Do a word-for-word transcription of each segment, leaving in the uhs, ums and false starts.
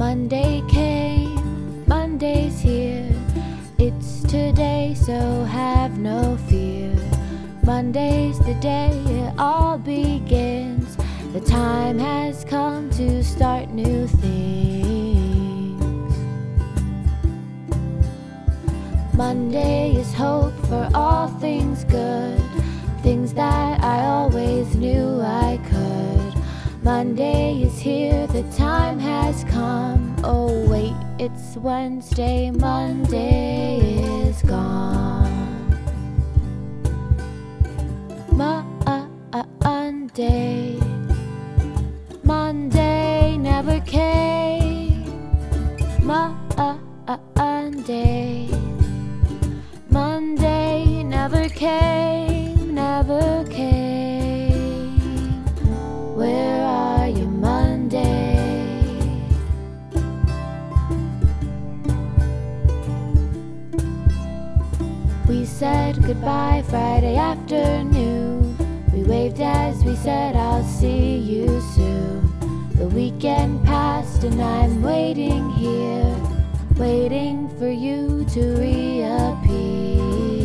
Monday came, Monday's here. It's today, so have no fear. Monday's the day it all begins. The time has come to start new things. Monday is hope for all things good, things that I always knew I could. Monday is here, the time has come. Oh wait, it's Wednesday, Monday is gone. Monday, Monday never came. Monday, Monday never came, never came. Where are you, Monday? We said goodbye Friday afternoon. We waved as we said I'll see you soon. The weekend passed and I'm waiting here, waiting for you to reappear.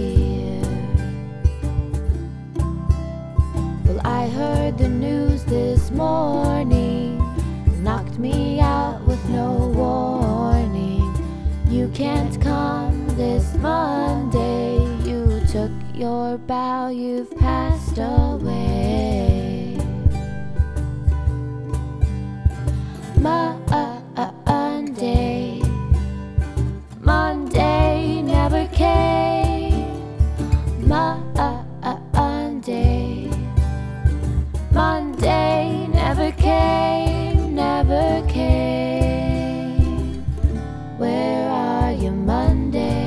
Well, I heard the news this morning, knocked me out with no warning. You can't come this Monday. You took your bow, you've passed away. Monday, Monday never came. Monday, Monday never came, never came. Where are you, Monday?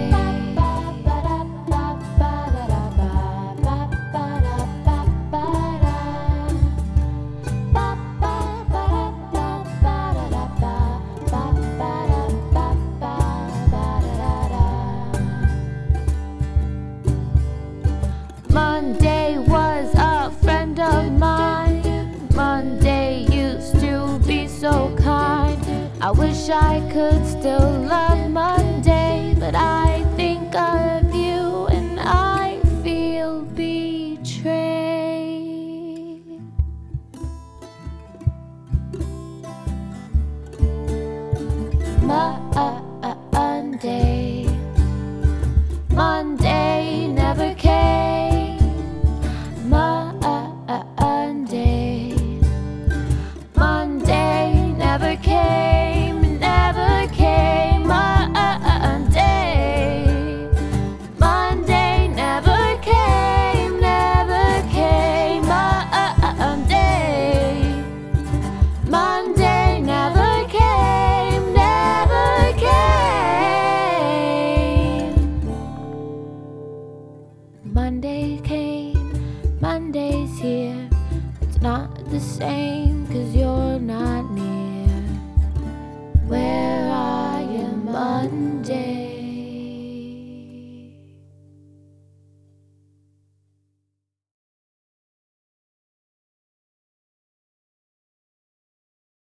Monday was a friend of mine. Monday used to be so kind. I wish I could still love